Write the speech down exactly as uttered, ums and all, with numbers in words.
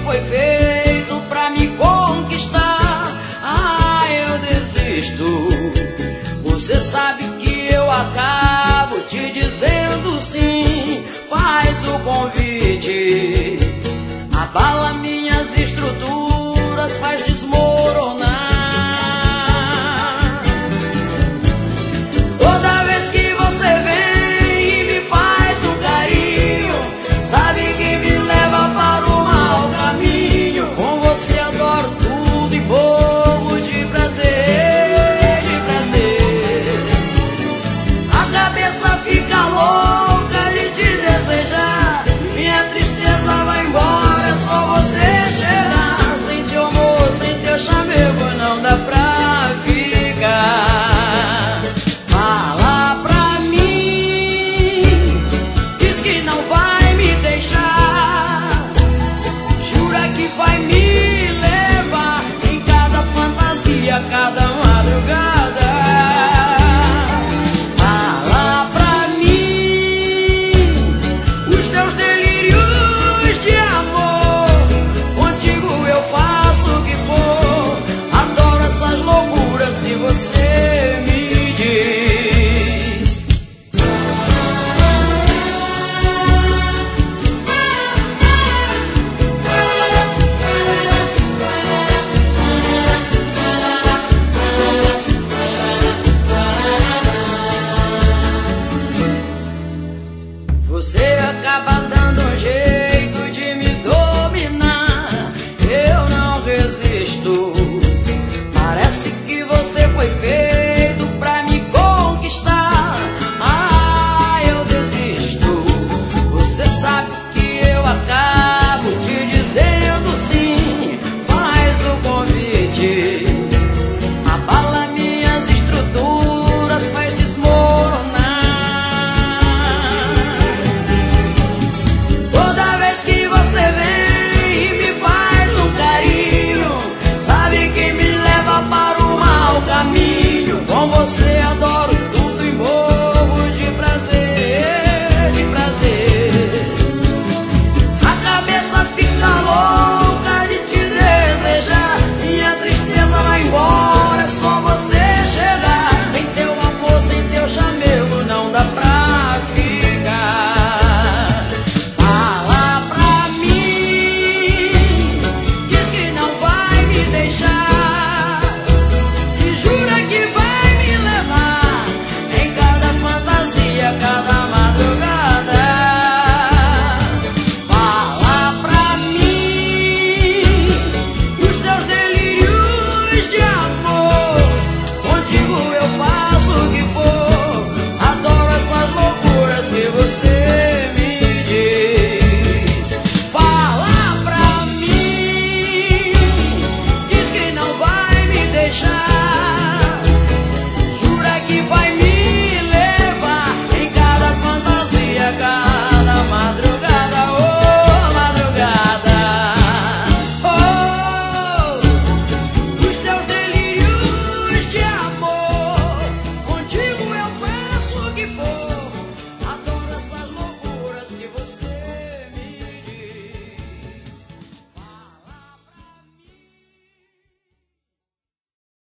foi feito pra me conquistar. Ah, eu desisto. Você sabe que eu acabo te dizendo sim. Faz o convite, abala minhas estruturas, faz desmoronar. Toda vez que você vem e me faz um carinho, sabe que me leva para o mau caminho. Com você adoro tudo e morro de prazer, de prazer. A cabeça fica louca de te desejar. Minha tristeza vai embora, é só você chegar. Sem teu amor, sem teu chamego, não dá pra ficar. Fala pra mim, diz que não vai me deixar. Jura que vai me levar em cada fantasia, cada